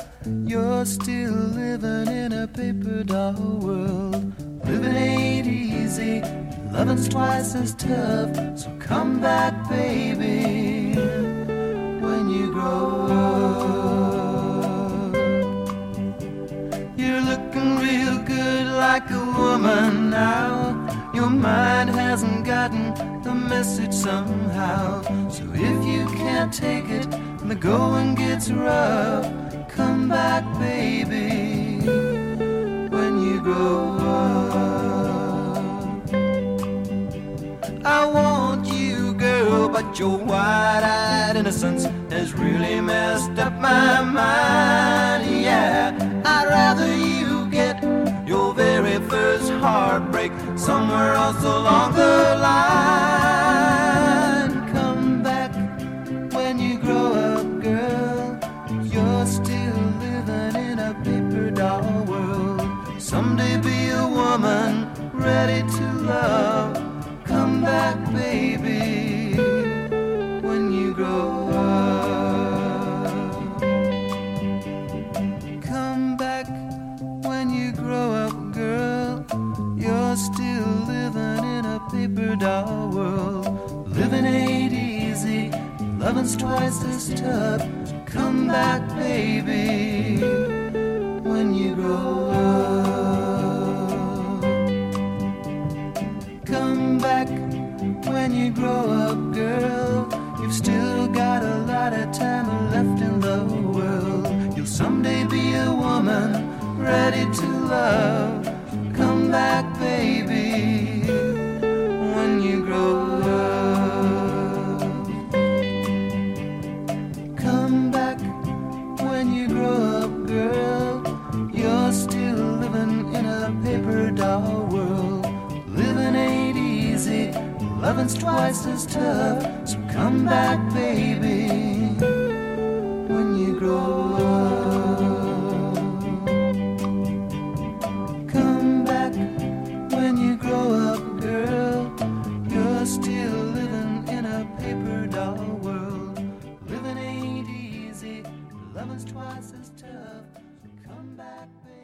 you're still living in a paper doll world. Living ain't easy, loving's twice as tough. So come back, baby, when you grow up. You're looking real good like a woman now. Your mind hasn't gotten the message somehow. So if you can't take it and the going gets rough, come back, baby, when you grow up. I want you, girl, but your wide-eyed innocence has really messed up my mind. Yeah, I'd rather you get your very first heartbreak somewhere else along the line. Come back when you grow up, girl. You're still living in a paper doll world. Someday be a woman ready to love. Come back, baby, when you grow up. Come back when you grow up, girl. You're still living in a paper doll world. Living ain't easy, loving's twice as tough. Come back, baby, when you grow up. Come back when you grow up, girl. You've still got a lot of time left in the world. You'll someday be a woman ready to love. Come back, baby, when you grow up. Come back when you grow up, girl. You're still living in a paper doll world. Living ain't easy, loving's twice as tough. So come back, baby, when you grow up. Come back when you grow up, girl. You're still living in a paper doll world. Living ain't easy, loving's twice as tough. So come back, baby.